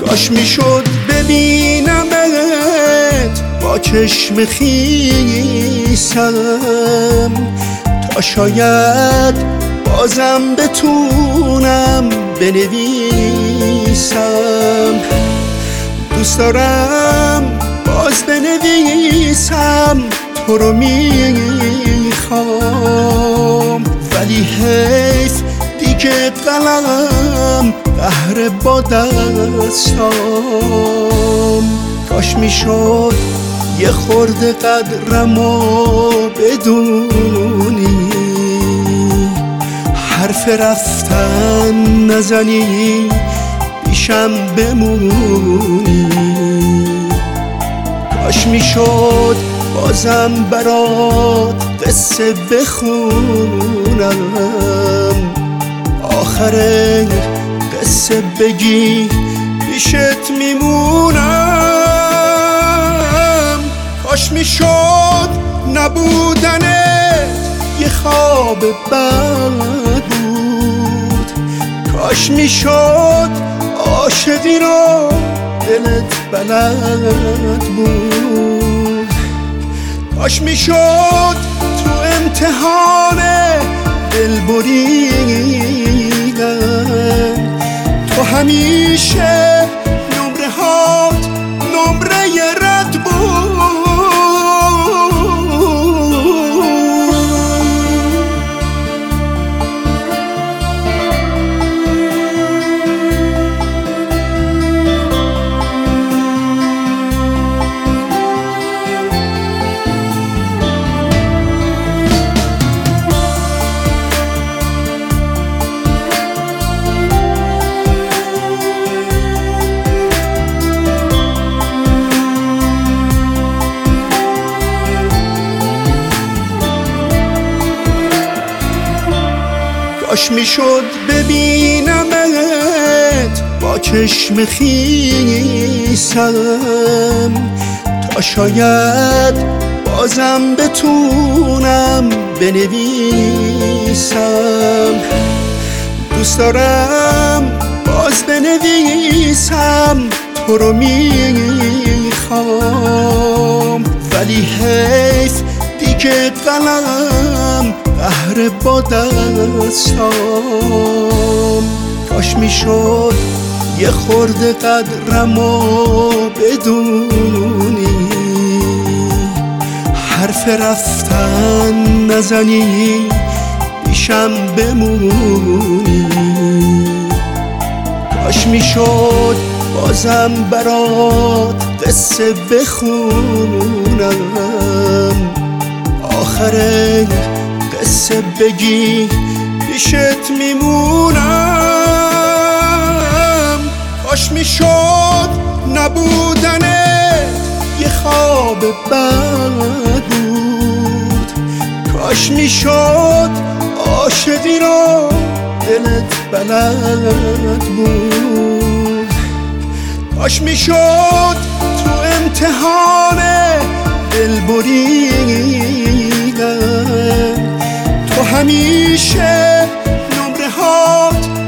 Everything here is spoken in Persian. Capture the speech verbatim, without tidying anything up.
کاش میشد ببینمت با چشم خیسم، تا شاید بازم بتونم بنویسم. دوست دارم باز بنویسم تو رو میخوام، ولی حیف دیگه قلم قهر با دستام. کاش میشد یه خورده قدرمو بدونی، حرف رفتن نزنی پیشم بمونی. کاش میشد بازم برات قصه بخونم، آخر قصه بگی پیشت میمونم. کاش میشد نبودنت یه خواب بد بود، کاش میشد عاشقی رو دلت بلد بود، کاش میشد تو امتحان دل بریدن تو همیشه نمره هات نمره رد بود. کاش میشد ببینمت با چشم خیسم، تا شاید بازم بتونم بنویسم. دوست دارم باز بنویسم تو رو میخوام، ولی حیف دیگه قلم قهر با دستام. کاش میشد یه خورده قدرمو بدونی، حرف رفتن نزنی پیشم بمونی. کاش میشد بازم برات قصه بخونم، آخر قصه بگی پیشت میمونم. کاش میشد نبودنت یه خواب بد بود، کاش میشد عاشقی رو دلت بلد بود، کاش میشد تو امتحان دل بریدن تو همیشه نمره هات